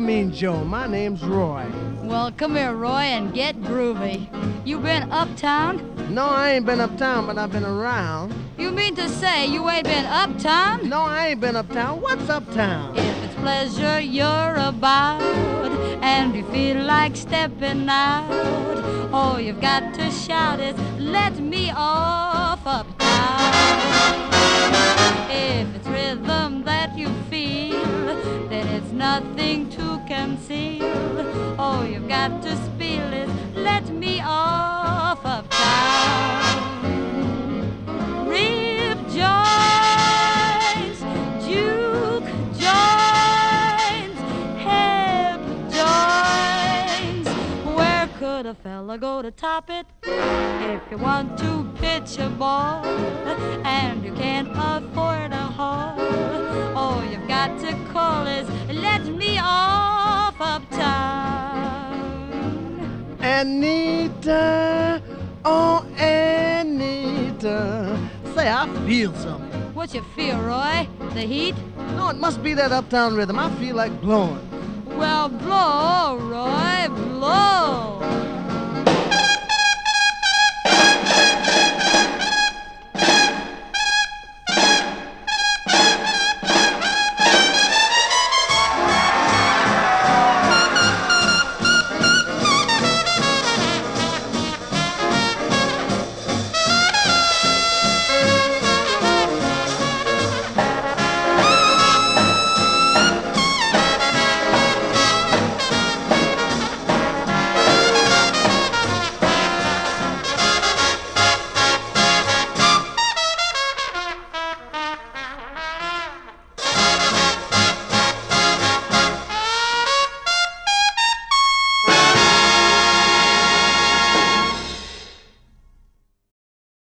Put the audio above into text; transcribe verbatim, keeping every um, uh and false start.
mean Joe. My name's Roy. Well, come here, Roy, and get groovy. You been uptown? No, I ain't been uptown, but I've been around. You mean to say you ain't been uptown? No, I ain't been uptown. What's uptown? If it's pleasure you're about and you feel like stepping out, all you've got to shout is, let me off uptown. If it's rhythm that you feel, then it's nothing to conceal. All you've got to spiel is, let me off uptown. Rib joints, juke joints, hip joints. Where could a fella go to top it? If you want to pitch a ball and you can't afford a hall, all you've got to call is, let me off uptown. Anita, oh Anita, say I feel something. What you feel, Roy? The heat? No, it must be that uptown rhythm. I feel like blowing. Well, blow, Roy.